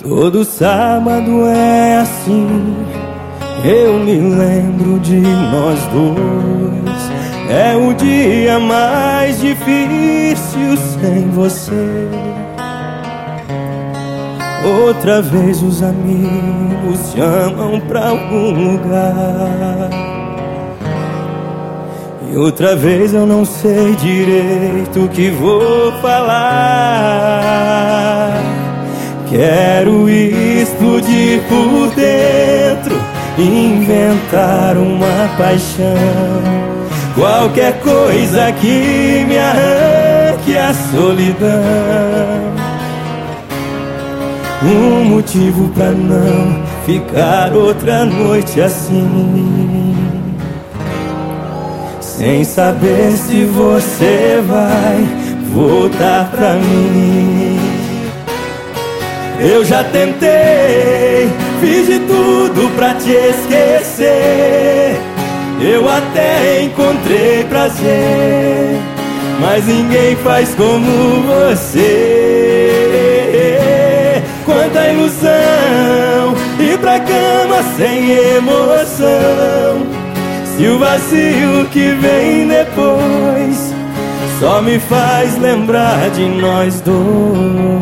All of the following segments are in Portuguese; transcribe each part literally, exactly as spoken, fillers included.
Todo sábado é assim, eu me lembro de nós dois. É o dia mais difícil sem você. Outra vez os amigos chamam pra algum lugar, e outra vez eu não sei direito o que vou falar. Quero explodir por dentro, inventar uma paixão, qualquer coisa que me arranque a solidão. Um motivo pra não ficar outra noite assim, sem saber se você vai voltar pra mim. Eu já tentei, fiz de tudo pra te esquecer. Eu até encontrei prazer, mas ninguém faz como você. Quanta ilusão, ir pra cama sem emoção. Se o vazio que vem depois só me faz lembrar de nós dois.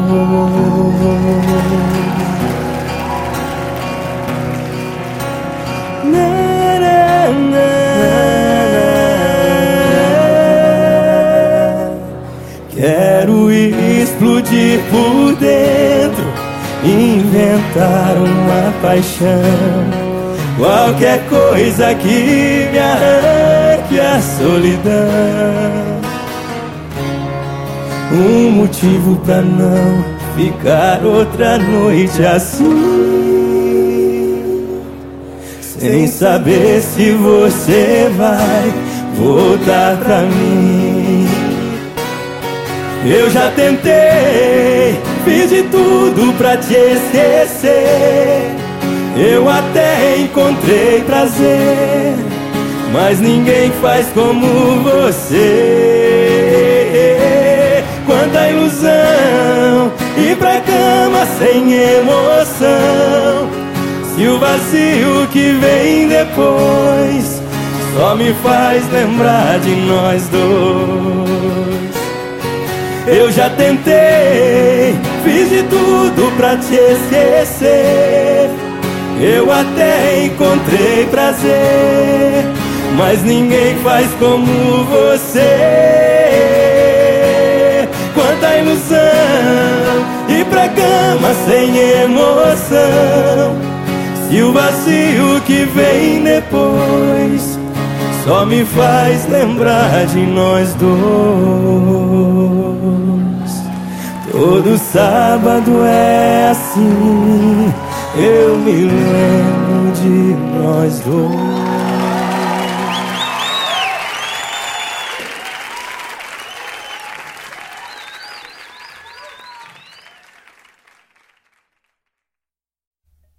Na, na, na. Quero explodir por dentro, inventar uma paixão, qualquer coisa que me arranque a solidão. Um motivo pra não ficar outra noite assim, sem saber se você vai voltar pra mim. Eu já tentei, fiz de tudo pra te esquecer. Eu até encontrei prazer, mas ninguém faz como você. Quanta ilusão, ir pra cama sem emoção. Se o vazio que vem depois só me faz lembrar de nós dois. Eu já tentei, fiz de tudo pra te esquecer. Eu até encontrei prazer, mas ninguém faz como você. Quanta ilusão, ir pra cama sem emoção. Se o vazio que vem depois só me faz lembrar de nós dois. Todo sábado é assim, eu me lembro de nós dois.